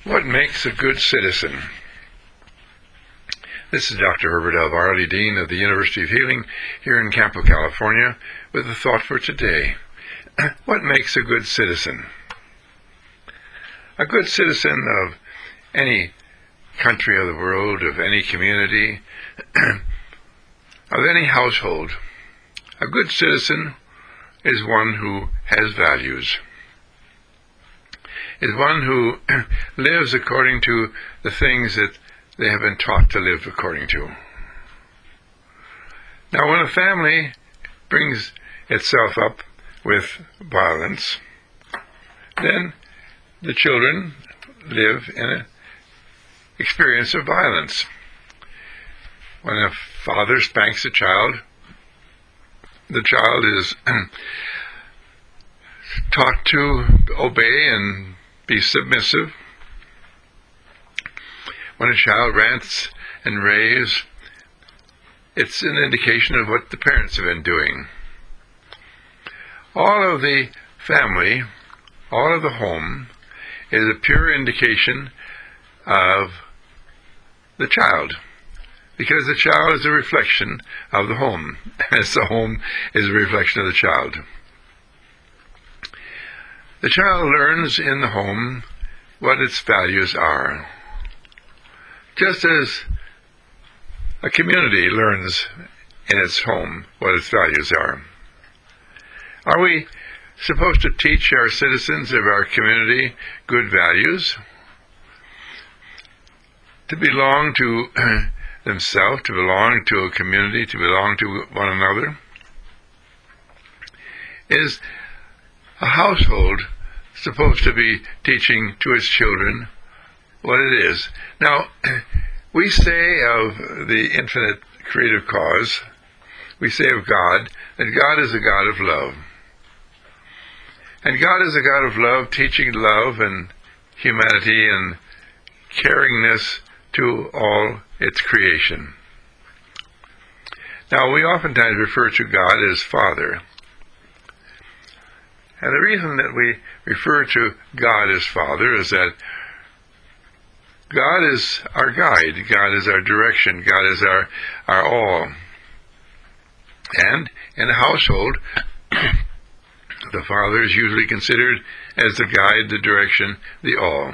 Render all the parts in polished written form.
What makes a good citizen? This is Dr. Herbert L. Varley, Dean of the University of Healing here in Campo, California, with a thought for today. What makes a good citizen? A good citizen of any country of the world, of any community, of any household, a good citizen is one who has values, is one who lives according to the things that they have been taught to live according to. Now, when a family brings itself up with violence, then the children live in an experience of violence. When a father spanks a child, the child is taught to obey and be submissive. When a child rants and raves, it's an indication of what the parents have been doing. All of the family, all of the home, is a pure indication of the child, because the child is a reflection of the home, as the home is a reflection of the child. The child learns in the home what its values are, just as a community learns in its home what its values are. Are we supposed to teach our citizens of our community good values? To belong to themselves, to belong to a community, to belong to one another? Is a household supposed to be teaching to its children what it is? Now, we say of the infinite creative cause, we say of God, that God is a God of love. And God is a God of love, teaching love and humanity and caringness to all its creation. Now, we oftentimes refer to God as Father. And the reason that we refer to God as Father is that God is our guide, God is our direction, God is our all. And in a household, the Father is usually considered as the guide, the direction, the all.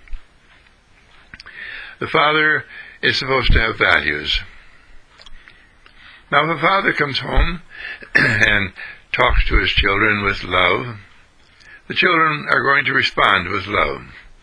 The Father is supposed to have values. Now, if a father comes home and talks to his children with love, the children are going to respond with love.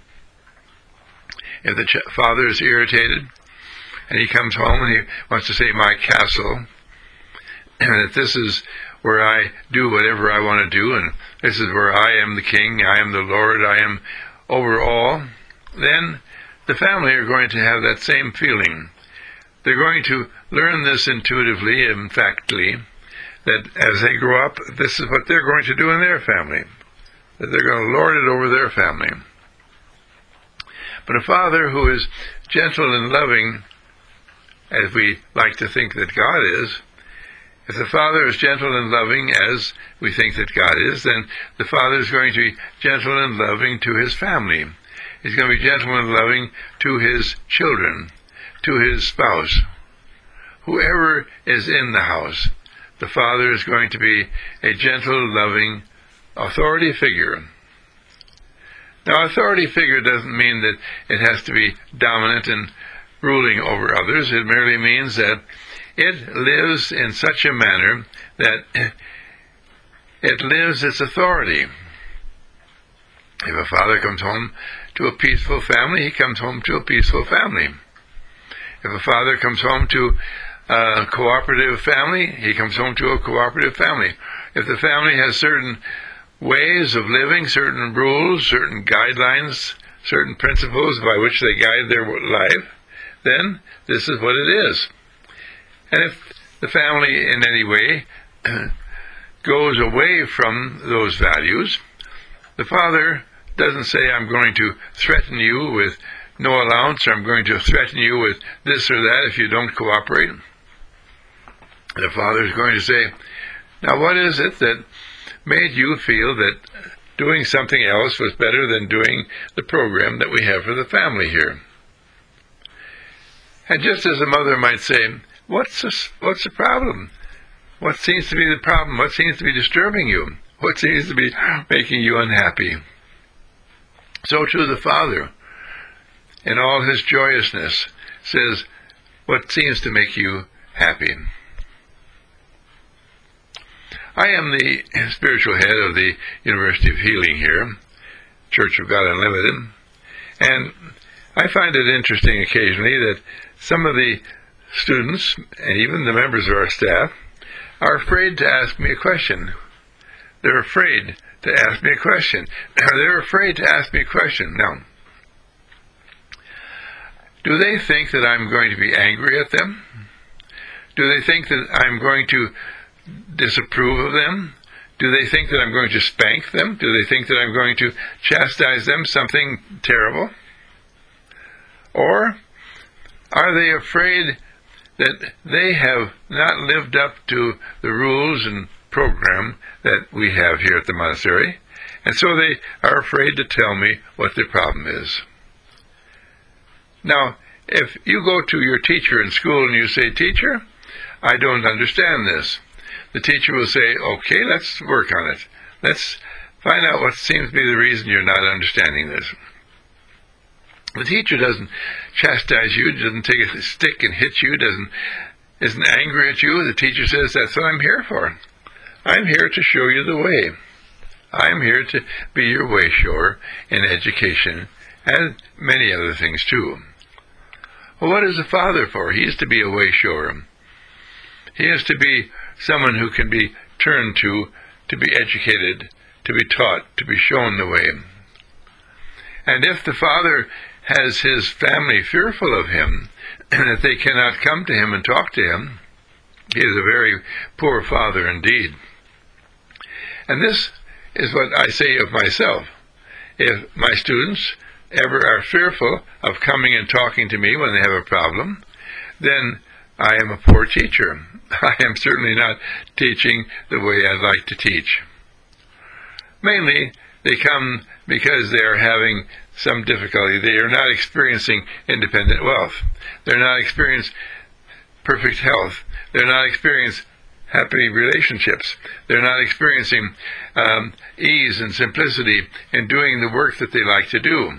If the father is irritated and he comes home and he wants to say, "My castle," and that this is where I do whatever I want to do, and this is where I am the king, I am the Lord, I am over all, then the family are going to have that same feeling. They're going to learn this intuitively and factly, that as they grow up, this is what they're going to do in their family, that they're going to lord it over their family. But a father who is gentle and loving, as we like to think that God is, if the father is gentle and loving as we think that God is, then the father is going to be gentle and loving to his family. He's going to be gentle and loving to his children, to his spouse. Whoever is in the house, the father is going to be a gentle, loving authority figure. Now, authority figure doesn't mean that it has to be dominant and ruling over others. It merely means that it lives in such a manner that it lives its authority. If a father comes home to a peaceful family, he comes home to a peaceful family. If a father comes home to a cooperative family, he comes home to a cooperative family. If the family has certain ways of living, certain rules, certain guidelines, certain principles by which they guide their life, then this is what it is. And if the family in any way goes away from those values, the father doesn't say, "I'm going to threaten you with no allowance," or "I'm going to threaten you with this or that if you don't cooperate." The father is going to say, "Now, what is it that made you feel that doing something else was better than doing the program that we have for the family here. And just as a mother might say, what's the problem? What seems to be the problem? What seems to be disturbing you? What seems to be making you unhappy? So too the Father, in all his joyousness, says, what seems to make you happy? I am the spiritual head of the University of Healing here, Church of God Unlimited, and I find it interesting occasionally that some of the students, and even the members of our staff, are afraid to ask me a question. They're afraid to ask me a question. They're afraid to ask me a question. Now, do they think that I'm going to be angry at them? Do they think that I'm going to disapprove of them? Do they think that I'm going to spank them? Do they think that I'm going to chastise them, something terrible? Or are they afraid that they have not lived up to the rules and program that we have here at the monastery, and so they are afraid to tell me what their problem is? Now, if you go to your teacher in school and you say, "Teacher, I don't understand this," the teacher will say, "Okay, let's work on it. Let's find out what seems to be the reason you're not understanding this." The teacher doesn't chastise you, doesn't take a stick and hit you, isn't angry at you. The teacher says, "That's what I'm here for. I'm here to show you the way. I'm here to be your way shower in education and many other things too." Well, what is the Father for? He is to be a way shower. He is to be someone who can be turned to be educated, to be taught, to be shown the way. And if the Father has his family fearful of him, and that they cannot come to him and talk to him, he is a very poor father indeed. And this is what I say of myself. If my students ever are fearful of coming and talking to me when they have a problem, then I am a poor teacher. I am certainly not teaching the way I'd like to teach. Mainly, they come because they are having some difficulty. They are not experiencing independent wealth. They're not experiencing perfect health. They're not experiencing happy relationships. They're not experiencing ease and simplicity in doing the work that they like to do.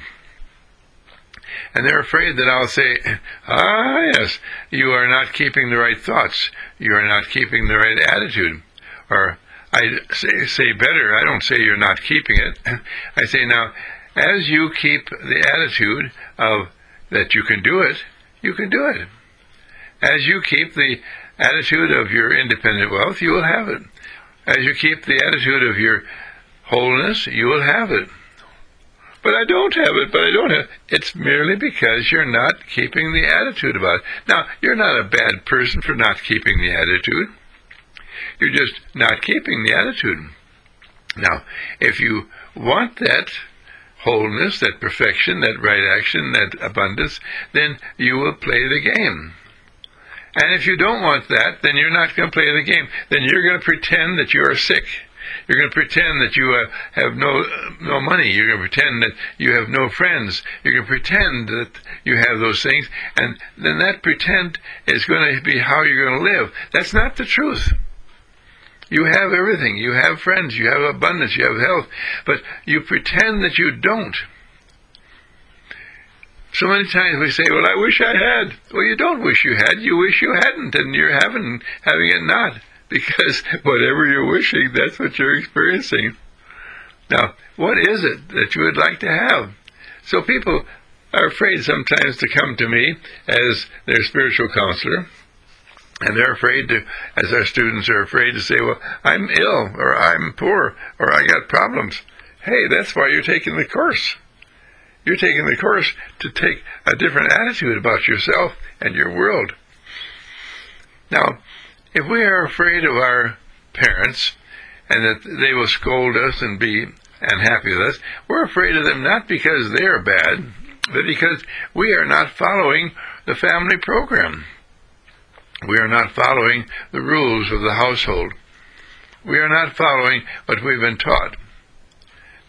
And they're afraid that I'll say, yes, you are not keeping the right thoughts. You are not keeping the right attitude. Or I say better, I don't say you're not keeping it. I say, now, as you keep the attitude of that you can do it, you can do it. As you keep the attitude of your independent wealth, you will have it. As you keep the attitude of your wholeness, you will have it. But I don't have it, but I don't have it. It's merely because you're not keeping the attitude about it. Now, you're not a bad person for not keeping the attitude. You're just not keeping the attitude. Now, if you want that wholeness, that perfection, that right action, that abundance, then you will play the game. And if you don't want that, then you're not going to play the game. Then you're going to pretend that you are sick. You're going to pretend that you have no money. You're going to pretend that you have no friends. You're going to pretend that you have those things. And then that pretend is going to be how you're going to live. That's not the truth. You have everything. You have friends. You have abundance. You have health. But you pretend that you don't. So many times we say, well, I wish I had. Well, you don't wish you had. You wish you hadn't, and you're having it not. Because whatever you're wishing, that's what you're experiencing. Now, what is it that you would like to have? So people are afraid sometimes to come to me as their spiritual counselor. And they're afraid to, as our students are afraid to say, well, I'm ill, or I'm poor, or I got problems. Hey, that's why you're taking the course. You're taking the course to take a different attitude about yourself and your world. Now, if we are afraid of our parents and that they will scold us and be unhappy with us, we're afraid of them not because they are bad, but because we are not following the family program. We are not following the rules of the household. We are not following what we've been taught.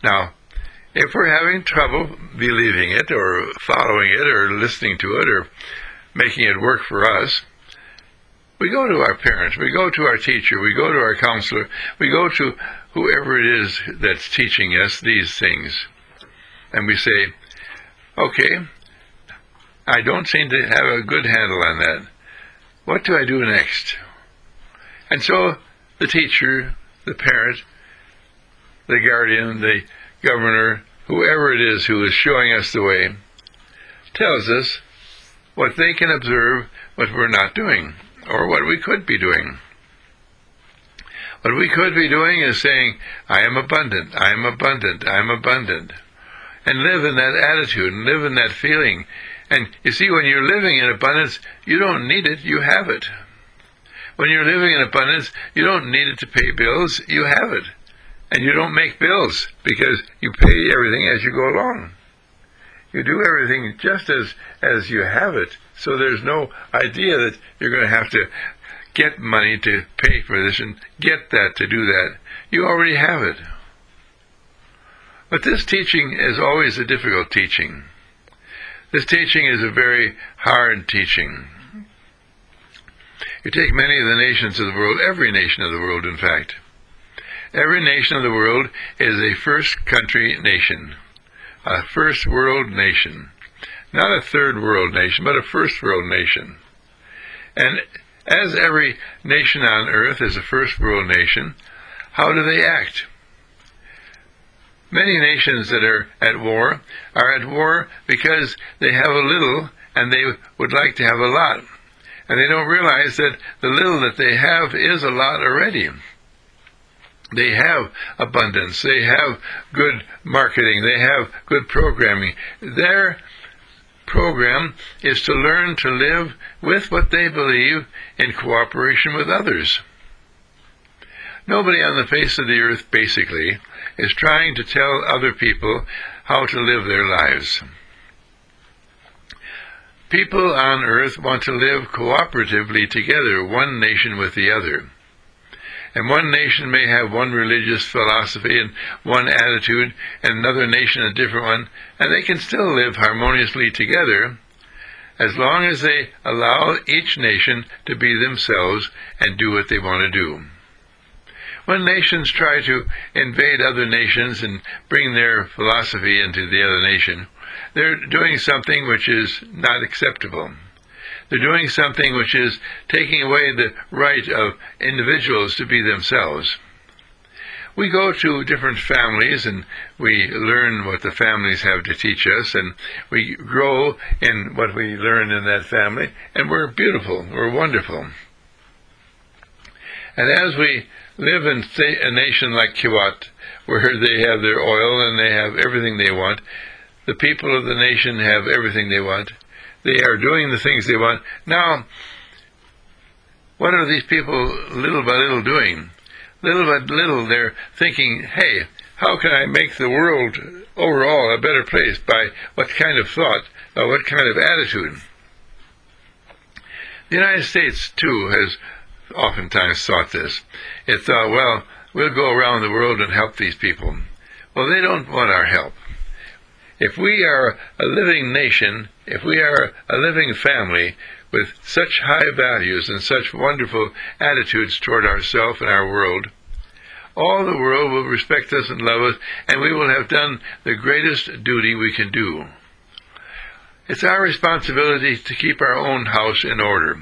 Now, if we're having trouble believing it or following it or listening to it or making it work for us, we go to our parents, we go to our teacher, we go to our counselor, we go to whoever it is that's teaching us these things. And we say, okay, I don't seem to have a good handle on that. What do I do next? And so the teacher, the parent, the guardian, the governor, whoever it is who is showing us the way, tells us what they can observe, what we're not doing, or what we could be doing. What we could be doing is saying, I am abundant, I am abundant, I am abundant. And live in that attitude, and live in that feeling. And you see, when you're living in abundance, you don't need it, you have it. When you're living in abundance, you don't need it to pay bills, you have it. And you don't make bills, because you pay everything as you go along. You do everything just as you have it. So there's no idea that you're going to have to get money to pay for this and get that to do that. You already have it. But this teaching is always a difficult teaching. This teaching is a very hard teaching. You take many of the nations of the world, every nation of the world, in fact. Every nation of the world is a first country nation, a first world nation. Not a third world nation, but a first world nation. And as every nation on earth is a first world nation, how do they act? Many nations that are at war because they have a little and they would like to have a lot. And they don't realize that the little that they have is a lot already. They have abundance. They have good marketing. They have good programming. Their program is to learn to live with what they believe in cooperation with others. Nobody on the face of the earth, basically, is trying to tell other people how to live their lives. People on earth want to live cooperatively together, one nation with the other. And one nation may have one religious philosophy and one attitude, and another nation a different one, and they can still live harmoniously together as long as they allow each nation to be themselves and do what they want to do. When nations try to invade other nations and bring their philosophy into the other nation, they're doing something which is not acceptable. They're doing something which is taking away the right of individuals to be themselves. We go to different families and we learn what the families have to teach us, and we grow in what we learn in that family, and we're beautiful, we're wonderful. And as we live in a nation like Kuwait, where they have their oil and they have everything they want, the people of the nation have everything they want, they are doing the things they want. Now, what are these people little by little doing? Little by little they're thinking, hey, how can I make the world overall a better place? By what kind of thought, by what kind of attitude? The United States, too, has oftentimes thought this. It thought, well, we'll go around the world and help these people. Well, they don't want our help. If we are a living nation, if we are a living family with such high values and such wonderful attitudes toward ourselves and our world, all the world will respect us and love us, and we will have done the greatest duty we can do. It's our responsibility to keep our own house in order.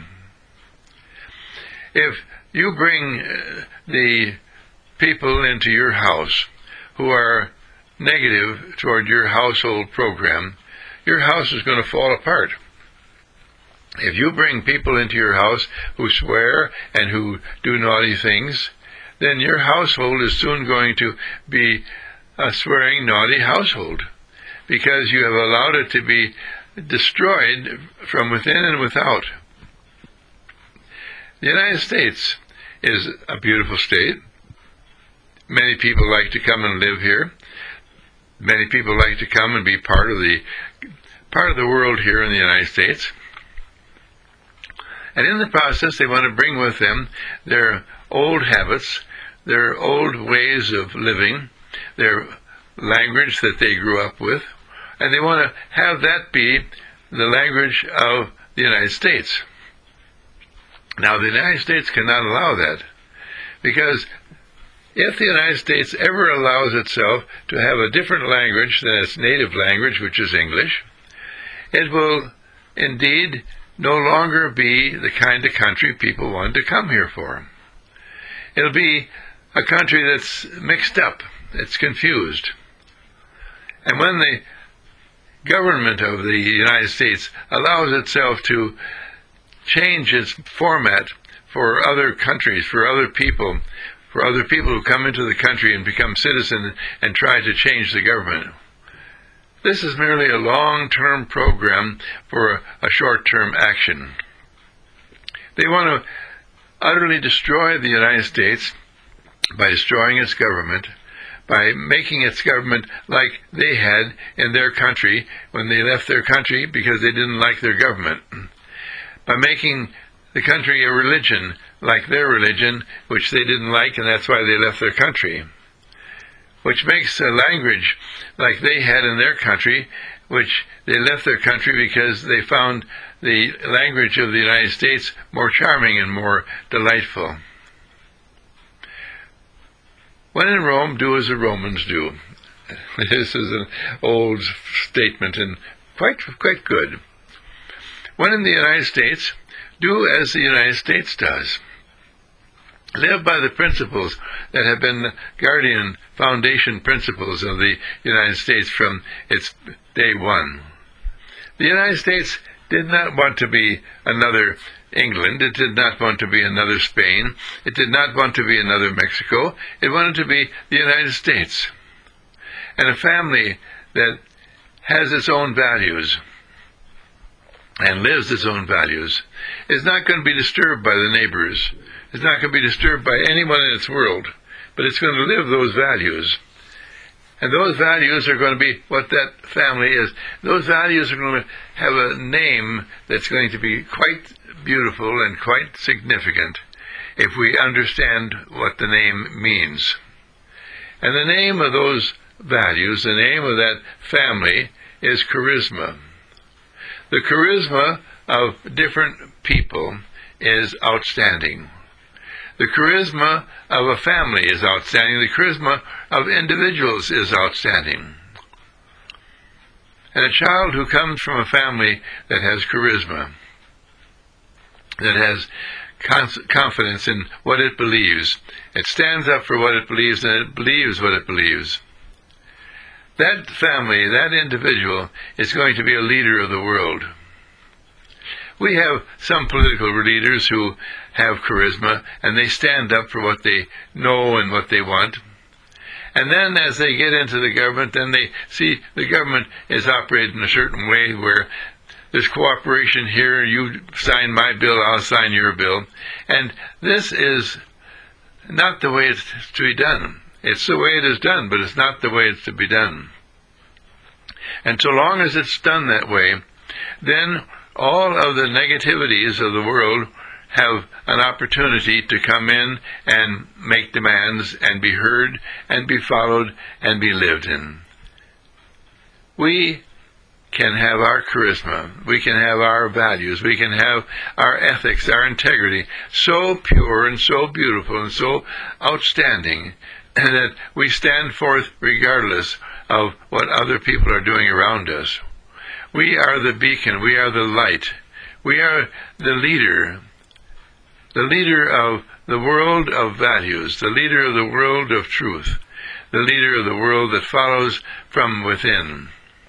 If you bring the people into your house who are negative toward your household program, your house is going to fall apart. If you bring people into your house who swear and who do naughty things, then your household is soon going to be a swearing, naughty household, because you have allowed it to be destroyed from within and without. The United States is a beautiful state. Many people like to come and live here. Many people like to come and be part of the world here in the United States. And in the process, they want to bring with them their old habits, their old ways of living, their language that they grew up with, and they want to have that be the language of the United States. Now, the United States cannot allow that, because if the United States ever allows itself to have a different language than its native language, which is English, it will indeed no longer be the kind of country people want to come here for. It'll be a country that's mixed up, it's confused. And when the government of the United States allows itself to change its format for other countries, for other people who come into the country and become citizens and try to change the government, this is merely a long-term program for a short-term action. They want to utterly destroy the United States by destroying its government, by making its government like they had in their country when they left their country because they didn't like their government, by making the country a religion like their religion, which they didn't like, and that's why they left their country, which makes a language like they had in their country, which they left their country because they found the language of the United States more charming and more delightful. When in Rome, do as the Romans do. This is an old statement and quite good. When in the United States, do as the United States does. Live by the principles that have been the guardian foundation principles of the United States from its day one. The United States did not want to be another England. It did not want to be another Spain. It did not want to be another Mexico. It wanted to be the United States. And a family that has its own values and lives its own values is not going to be disturbed by the neighbors. It's not going to be disturbed by anyone in its world, but it's going to live those values. And those values are going to be what that family is. Those values are going to have a name that's going to be quite beautiful and quite significant if we understand what the name means. And the name of those values, the name of that family, is charisma. The charisma of different people is outstanding. The charisma of a family is outstanding. The charisma of individuals is outstanding. And a child who comes from a family that has charisma, that has confidence in what it believes, it stands up for what it believes, and it believes what it believes, that family, that individual, is going to be a leader of the world. We have some political leaders who have charisma, and they stand up for what they know and what they want. And then as they get into the government, then they see the government is operating in a certain way where there's cooperation here, you sign my bill, I'll sign your bill. And this is not the way it's to be done. It's the way it is done, but it's not the way it's to be done. And so long as it's done that way, then all of the negativities of the world have an opportunity to come in and make demands and be heard and be followed and be lived in. We can have our charisma, we can have our values, we can have our ethics, our integrity so pure and so beautiful and so outstanding that we stand forth regardless of what other people are doing around us. We are the beacon, we are the light, we are the leader of the world of values, the leader of the world of truth, the leader of the world that follows from within.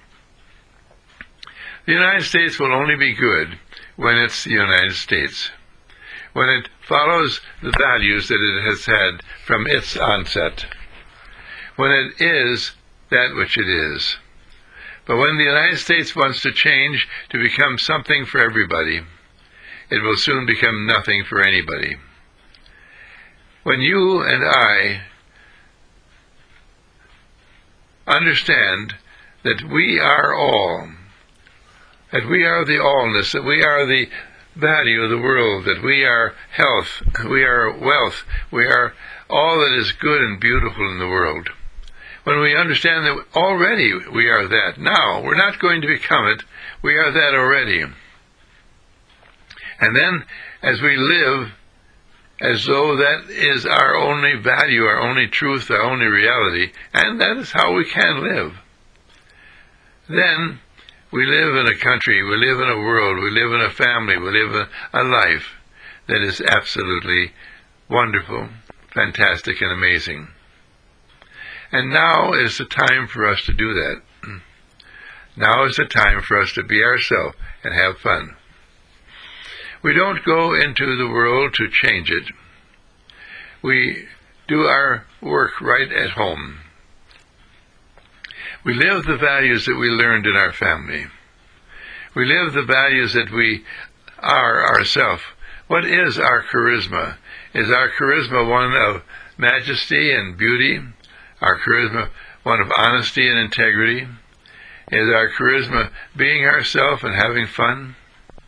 The United States will only be good when it's the United States, when it follows the values that it has had from its onset, when it is that which it is. But when the United States wants to change to become something for everybody, it will soon become nothing for anybody. When you and I understand that we are all, that we are the allness, that we are the value of the world, that we are health, we are wealth, we are all that is good and beautiful in the world. when we understand that already we are that now, we're not going to become it, we are that already. And then, as we live as though that is our only value, our only truth, our only reality, and that is how we can live, then we live in a country, we live in a world, we live in a family, we live a life that is absolutely wonderful, fantastic, and amazing. And now is the time for us to do that. Now is the time for us to be ourselves and have fun. We don't go into the world to change it. We do our work right at home. We live the values that we learned in our family. We live the values that we are ourselves. What is our charisma? Is our charisma one of majesty and beauty? Our charisma one of honesty and integrity? Is our charisma being ourselves and having fun?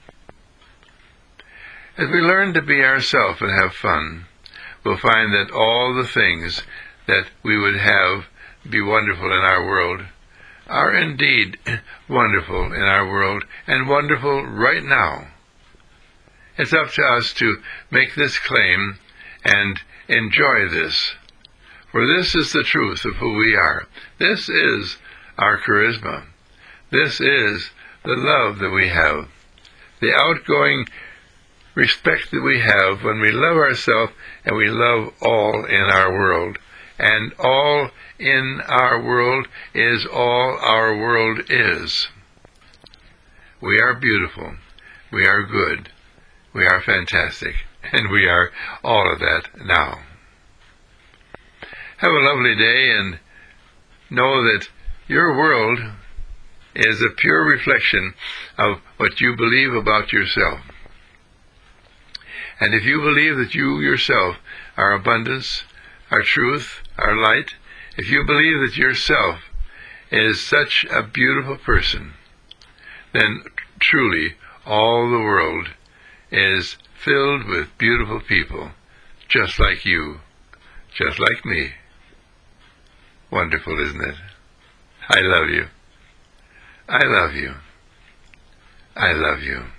As we learn to be ourselves and have fun, we'll find that all the things that we would have be wonderful in our world are indeed wonderful in our world, and wonderful right now. It's up to us to make this claim and enjoy this, for this is the truth of who we are. This is our charisma. This is the love that we have, the outgoing respect that we have when we love ourselves and we love all in our world. And all in our world is all our world is. We are beautiful. We are good. We are fantastic. And we are all of that now. Have a lovely day, and know that your world is a pure reflection of what you believe about yourself. And if you believe that you yourself are abundance, are truth, are light, if you believe that yourself is such a beautiful person, then truly all the world is filled with beautiful people, just like you, just like me. Wonderful, isn't it? I love you. I love you. I love you.